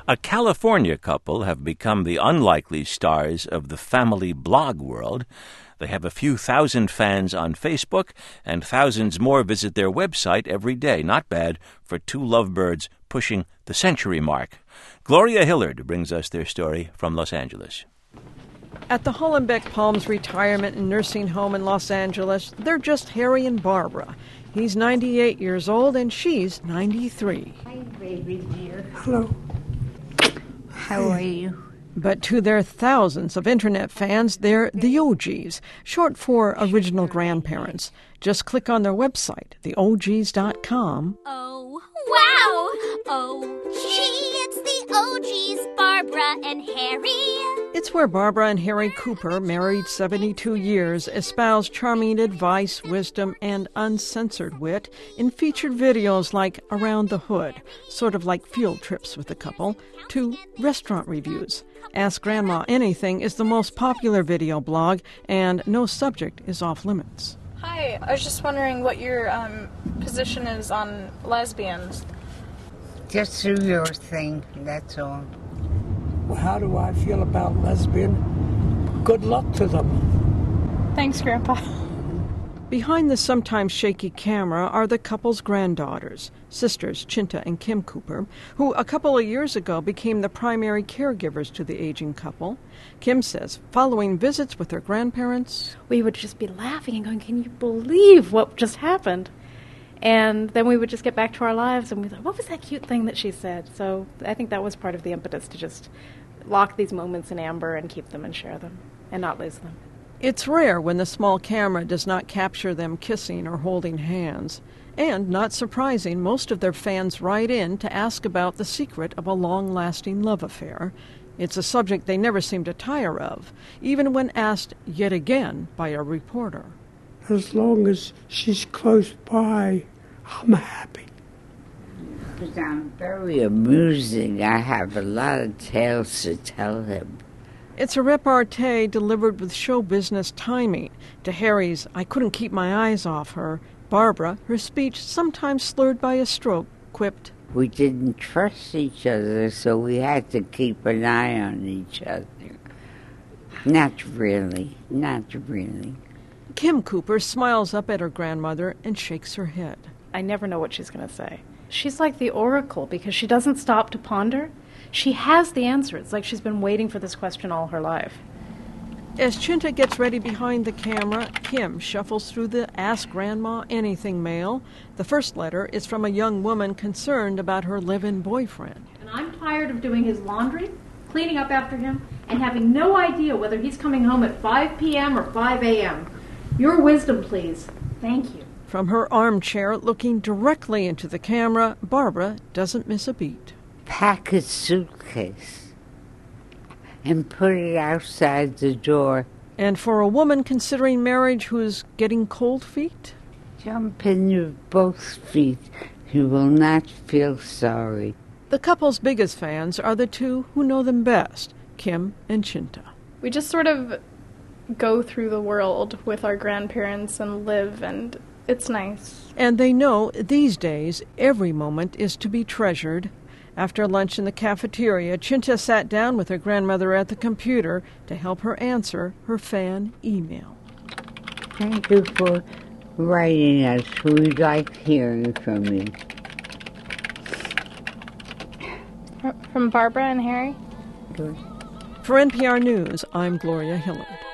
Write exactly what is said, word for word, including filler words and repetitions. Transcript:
A California couple have become the unlikely stars of the family blog world. They have a few thousand fans on Facebook, and thousands more visit their website every day. Not bad for two lovebirds pushing the century mark. Gloria Hillard brings us their story from Los Angeles. At the Hollenbeck Palms Retirement and Nursing Home in Los Angeles, they're just Harry and Barbara. He's ninety-eight years old, and she's ninety-three. Hi, baby dear. Hello. How are you? But to their thousands of Internet fans, they're the O Gs, short for Original Grandparents. Just click on their website, the O Gs dot com. Oh, wow! Oh, gee, it's the O Gs, Barbara and Harry. It's where Barbara and Harry Cooper, married seventy-two years, espouse charming advice, wisdom, and uncensored wit in featured videos like Around the Hood, sort of like field trips with the couple, to restaurant reviews. Ask Grandma Anything is the most popular video blog, and no subject is off limits. Hi, I was just wondering what your um, position is on lesbians. Just do your thing, that's all. Well, how do I feel about lesbian? Good luck to them. Thanks, Grandpa. Behind the sometimes shaky camera are the couple's granddaughters, sisters Chinta and Kim Cooper, who a couple of years ago became the primary caregivers to the aging couple. Kim says, following visits with her grandparents, we would just be laughing and going, can you believe what just happened? And then we would just get back to our lives and we thought, what was that cute thing that she said? So I think that was part of the impetus to just lock these moments in amber and keep them and share them and not lose them. It's rare when the small camera does not capture them kissing or holding hands. And, not surprising, most of their fans write in to ask about the secret of a long-lasting love affair. It's a subject they never seem to tire of, even when asked yet again by a reporter. As long as she's close by, I'm happy. Because I'm very amusing. I have a lot of tales to tell him. It's a repartee delivered with show business timing. To Harry's, I couldn't keep my eyes off her. Barbara, her speech sometimes slurred by a stroke, quipped, we didn't trust each other, so we had to keep an eye on each other. Not really, not really. Kim Cooper smiles up at her grandmother and shakes her head. I never know what she's going to say. She's like the oracle because she doesn't stop to ponder. She has the answer. It's like she's been waiting for this question all her life. As Chinta gets ready behind the camera, Kim shuffles through the Ask Grandma Anything mail. The first letter is from a young woman concerned about her live-in boyfriend. And I'm tired of doing his laundry, cleaning up after him, and having no idea whether he's coming home at five p.m. or five a.m. Your wisdom, please. Thank you. From her armchair, looking directly into the camera, Barbara doesn't miss a beat. Pack a suitcase and put it outside the door. And for a woman considering marriage who's getting cold feet? Jump in with both feet. You will not feel sorry. The couple's biggest fans are the two who know them best, Kim and Chinta. We just sort of go through the world with our grandparents and live, and it's nice. And they know these days every moment is to be treasured. After lunch in the cafeteria, Chinta sat down with her grandmother at the computer to help her answer her fan email. Thank you for writing us. We like hearing from you. From Barbara and Harry? Good. For N P R News, I'm Gloria Hillard.